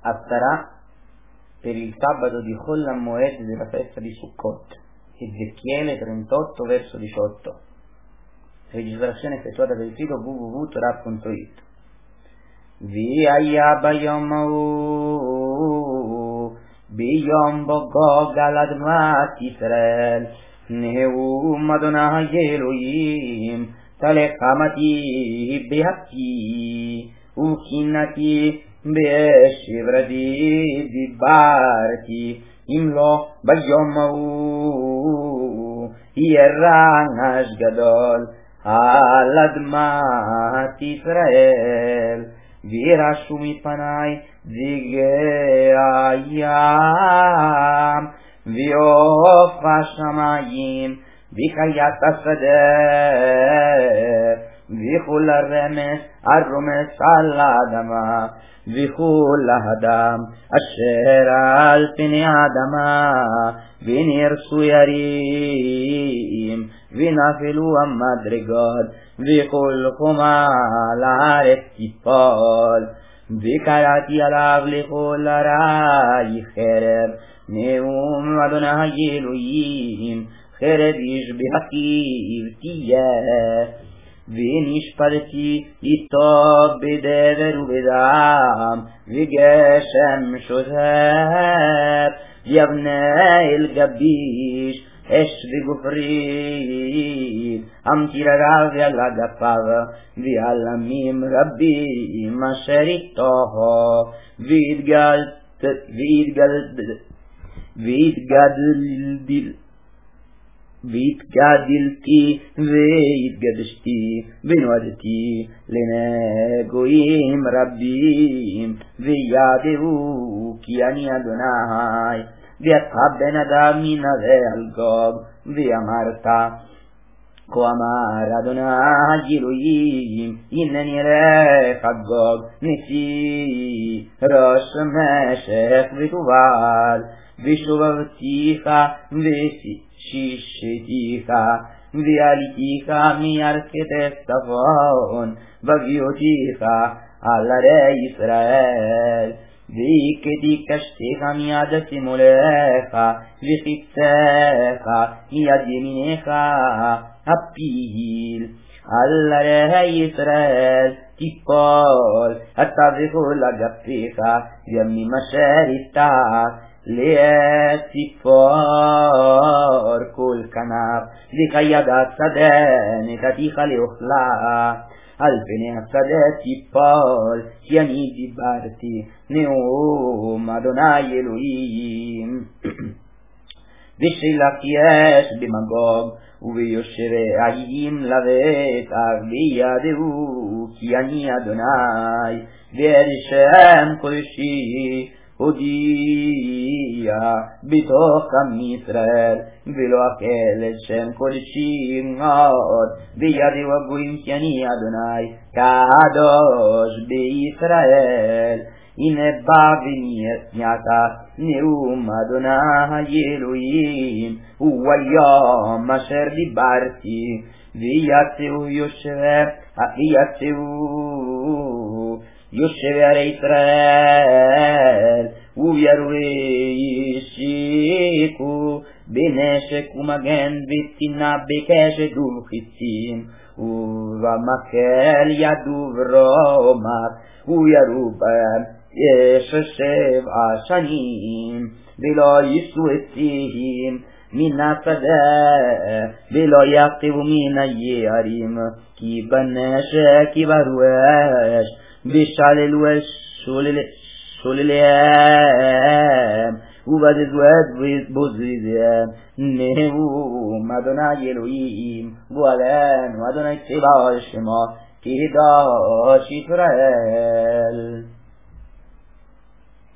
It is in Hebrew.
Sarà per il sabato di Chol HaMoed della festa di Sukkot, Ezechiele 38 verso 18, registrazione effettuata per il sito www.torah.it. V'haya bayom ההוא ביום בו גוג על אדמת ישראל נאום אדוני אלוהים תלך חמתי בהתי וכינתי בשברתי דיברתי אם לא ביום ההוא יהיה רעש גדול על אדמת ישראל וירשו מפני דגי הים ועוף השמיים וחיית השדה וכל הרמס על האדמה וכל האדם אשר על פני האדמה ונרסו ירים ונפלו המדרגות וכל חומה לארץ תיפול וקראתי עליו לכל הרעי חרב נאום אדוני אלוהים חרב איש בהקיב תהיה ונשפטתי איתו בדבר ובדם וגשם שוטף יבנה אל גביש אש וגופרית אמטיר עליו ועל אגפיו ועל עמים רבים אשר איתו והתגדלתי והתגדשתי ונועדתי לנגויים רבים וידעו כי אני אדוני ואתה בן אדם ינבא על גוג ואמרת כה אמר אדוני אלוהים הנני לך גוג נשיא ראש משך ותובל ושובבתיך ושישתיך ועליתיך מירכתי צפון והביאותיך על ערי ישראל והכיתי קשתיך מיד שמאלך וחיציך מיד ימינך הפיל על ערי ישראל תיפול אתה וכל אגפיך ימים אשר איתך לציפור כל כנף וחיית השדה נתתיך לאוכלה על פני השדה תיפול כי אני דיברתי נאום אדוני אלוהים ושלח יש במגוג וביושבי העיים לבטח וידעו כי אני אדוני ואל שם קודשי הודיע בתוך עם ישראל ולא אקל את שם קודשי עוד וידעו הגויים כי אני אדוני קדוש בישראל הנה בא ונעתה נאום אדוני אלוהים הוא היום אשר דיברתי ויצאו יושבי ערי ישראל וירו ישיקו בנשק ומגן וצינה בקשת ובחיצים ובמקל ידו ורומח וירו בהם 7 שנים ולא יישאו עצים מן השדה ולא יכתבו מן היערים כי בנשק יבערו אש ושללו את שולליהם ובזזו את בוזזיהם נאום אדוני אלוהים גואלנו אדוני צבאות שמו קדוש ישראל